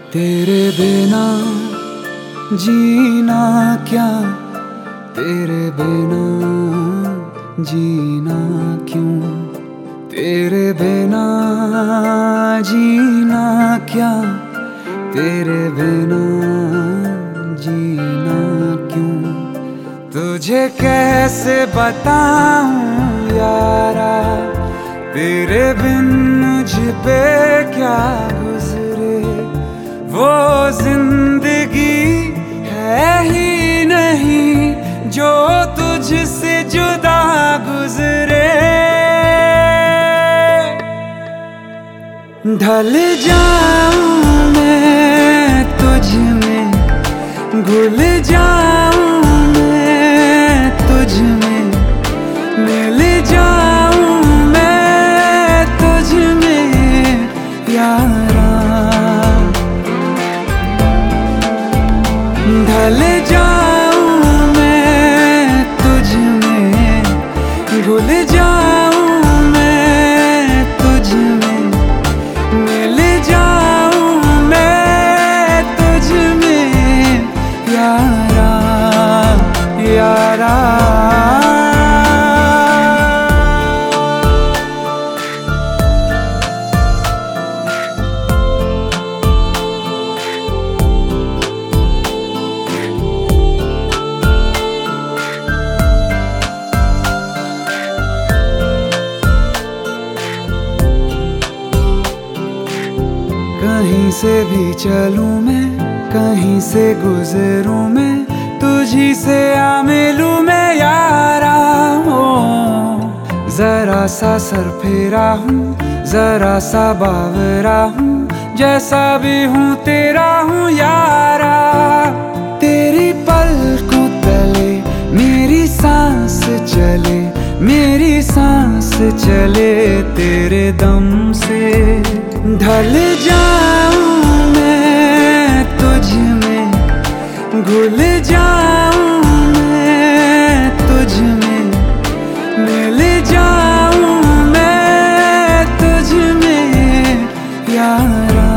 तेरे बिना जीना क्या, तेरे बिना जीना क्यों, तेरे बिना जीना क्या, तेरे बिना जीना क्यों। तुझे कैसे बताऊं यारा, तेरे बिन मुझ पे क्या गुजरे। वो जिंदगी है ही नहीं जो तुझसे जुदा गुजरे। ढल जाऊं मैं तुझ में, घुल जाऊं मैं तुझ में, मिल जाऊं मैं तुझ में यारा। ढल जाऊं मैं तुझ में, घुल जाऊं मैं तुझ में, मिल जाऊं मैं तुझ में यारा यारा। कहीं से भी चलूं मैं, कहीं से गुजरूं मैं, तुझी से आ मिलूं मैं यारा। हो जरा सा सर फेरा हूँ, जरा सा बावरा हूँ, जैसा भी हूँ तेरा हूँ यारा। तेरी पलकों तले मेरी सांस चले, मेरी सांस चले तेरे दम से। ढल जाऊं मैं तुझ में, घुल जाऊं मैं तुझ में, मिल जाऊं मैं तुझ में यारा।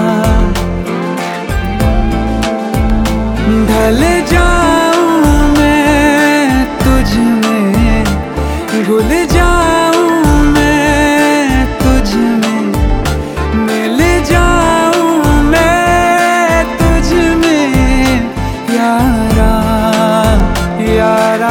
ढल जाऊं मैं तुझ में, घुल जाऊं मैं तुझ में, मिल जाऊं मैं तुझ में यारा यारा।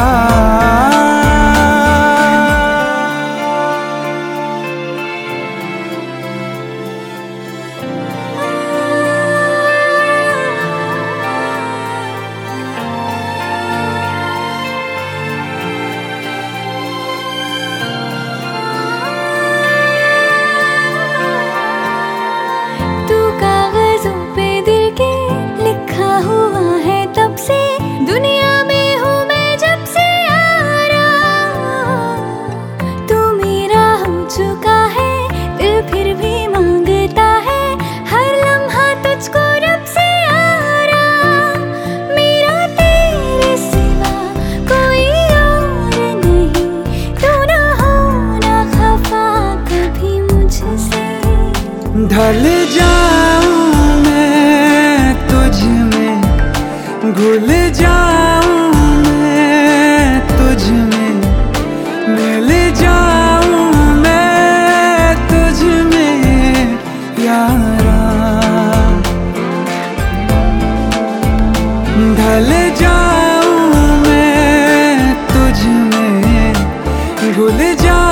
दुनिया में हूँ मैं जब से यारा, तू मेरा हो चुका है, दिल फिर भी मांगता है हर लम्हा तुझको रब से यारा। मेरा तेरे सिवा कोई और नहीं, तू ना हो ना खफा कभी मुझसे। ढल जाऊं मैं तुझ में, घुल जाऊं मैं तुझ में, मिल जाऊं मैं तुझ में यारा। ढल जाऊं मैं तुझ में, घुल जाऊं